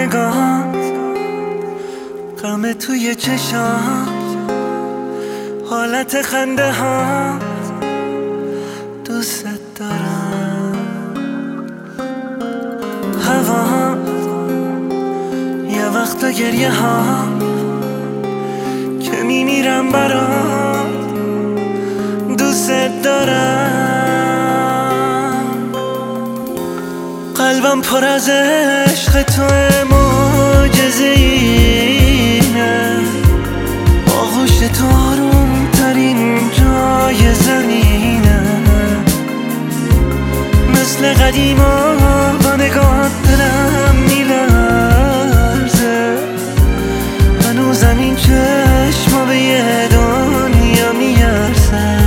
نگاهات، غم توی چشات، حالت خنده هات، دوست دارم. هوا یه وقتا گریه ها که میمیرم برات، دوست دارم. قلبم پر از عشق توه، معجزه‌اینه، آغوش تو آروم ترین جای زمینه. مثل قدیما با نگاهت دلم میلرزه، هنوزم این چشما به یه دنیا میارزه.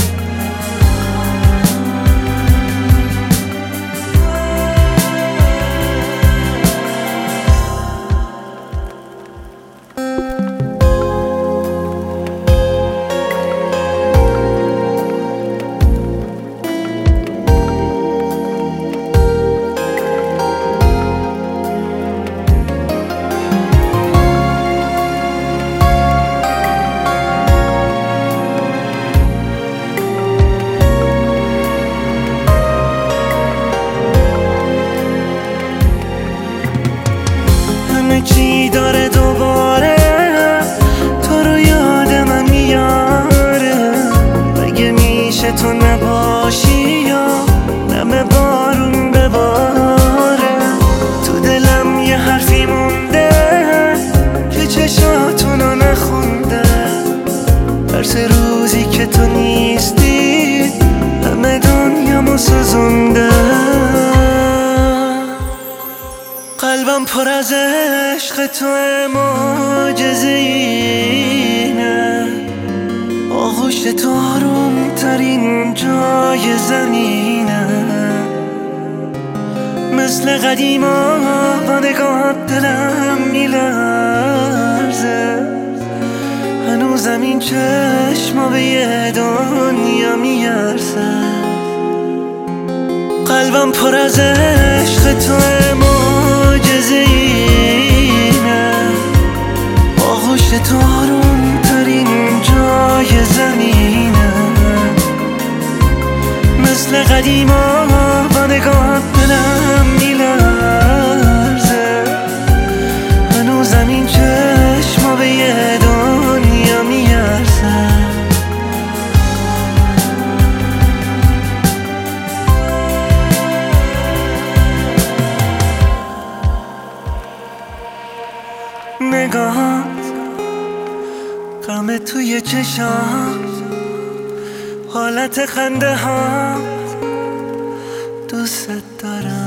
چی داره دوباره تو رو یاد من میاره، مگه میشه تو نباشی یا دم بارون بباره. تو دلم یه حرفی مونده که چشاتونو نخونده، ترس روزی که تو نیستی همه دنیامو سوزونده. قلبم پر از عشق توه، معجزه‌اینه، آغوش تو آروم ترین جای زمینه. مثل قدیما با نگاهت دلم میلرزه، هنوزم این چشما به یه دنیا میارزه. قلبم پر از عشق توه، معجزه‌اینه، آغوش تو آروم ترین جای زمینه. مثل قدیما با نگاهت دلم میلرزه، هنوزم این چشما به یه دنیا میارزه. نگاهات، غم توی چشات، حالت خنده هات، دوست دارم.